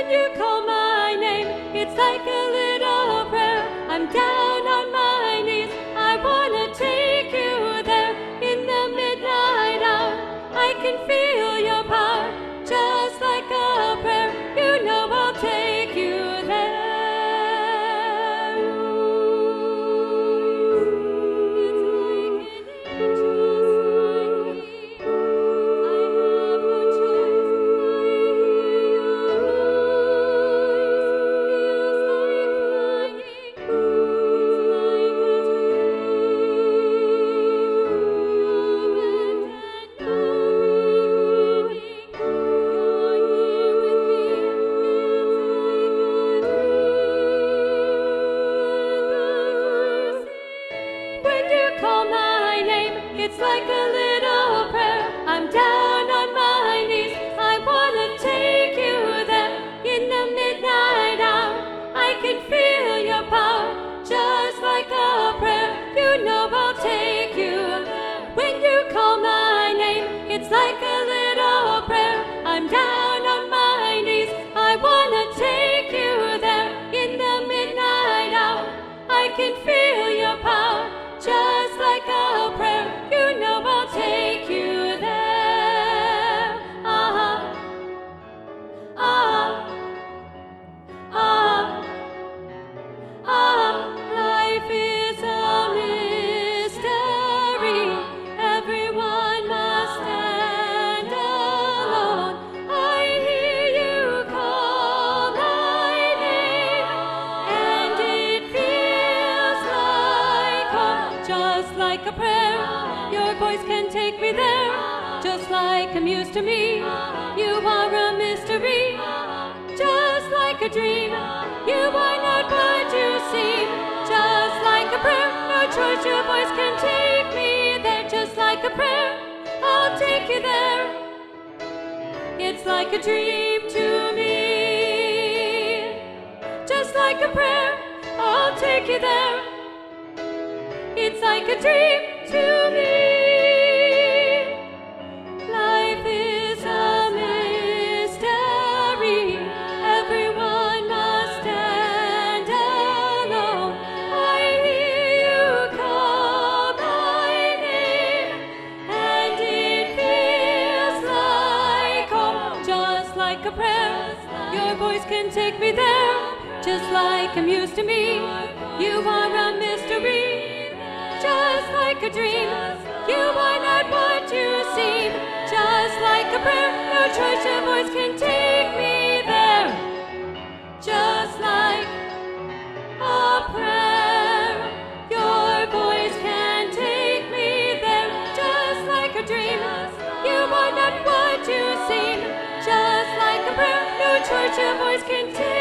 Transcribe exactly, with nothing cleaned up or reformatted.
you call my name, it's like a little prayer. I'm down on my knees, I wanna take you there. In the midnight hour, I can feel your power, just like a prayer. You know I'll take you there. Call my name, it's like a little prayer. I'm down on my knees, I wanna take you there. In the midnight hour, I can feel your power, just like a prayer. You know I'll take you there. When you call my name, it's like a little prayer. I'm down on my knees, I wanna take you there. In the midnight hour, I can feel your power, just like a prayer. You know I'll take you there. Ah, ah, ah, ah. Life is a mystery. Everyone must stand alone. I hear you call my name, and it feels like home, just like a prayer. Your voice can take me there, just like a muse to me. You are a mystery, just like a dream. You are not what you seem, just like a prayer. No choice, your voice can take me there, just like a prayer. I'll take you there. It's like a dream to me, just like a prayer. I'll take you there. It's like a dream to me. Life is a mystery. Everyone must stand alone. I hear you call my name, and it feels like home, just like a prayer. Your voice can take me there, just like a muse to me. You are a mystery, just like a dream. You are not what you seem, just like a prayer. No choice, your voice can take me there, just like a prayer. Your voice can take me there, just like a dream. You are not what you seem, just like a prayer. No choice, your voice can take